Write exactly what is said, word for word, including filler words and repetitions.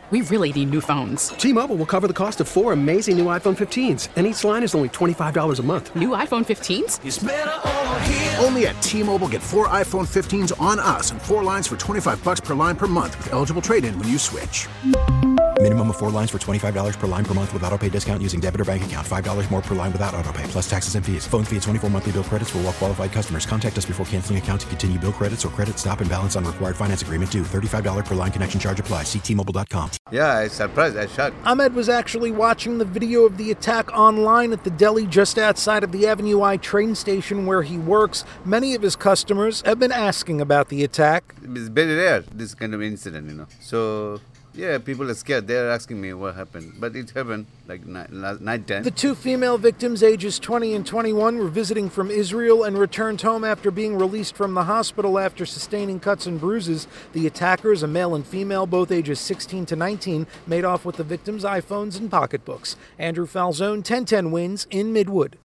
We really need new phones. T-Mobile will cover the cost of four amazing new iPhone fifteens, and each line is only twenty-five dollars a month. New iPhone fifteens? It's better over here. Only at T-Mobile, get four iPhone fifteens on us and four lines for twenty-five dollars per line per month with eligible trade-in when you switch. Minimum of four lines for twenty-five dollars per line per month with autopay discount using debit or bank account. five dollars more per line without autopay, plus taxes and fees. Phone fee at twenty-four monthly bill credits for well-qualified customers. Contact us before canceling account to continue bill credits or credit stop and balance on required finance agreement due. thirty-five dollars per line connection charge applies. See T Mobile dot com. Yeah, I was surprised. I shocked. Ahmed was actually watching the video of the attack online at the deli just outside of the Avenue I train station where he works. Many of his customers have been asking about the attack. It's very rare, this kind of incident, you know. So... yeah, people are scared. They're asking me what happened. But it happened like night, night ten. The two female victims, ages twenty and twenty-one, were visiting from Israel and returned home after being released from the hospital after sustaining cuts and bruises. The attackers, a male and female, both ages sixteen to nineteen, made off with the victims' iPhones and pocketbooks. Andrew Falzone, ten ten Wins in Midwood.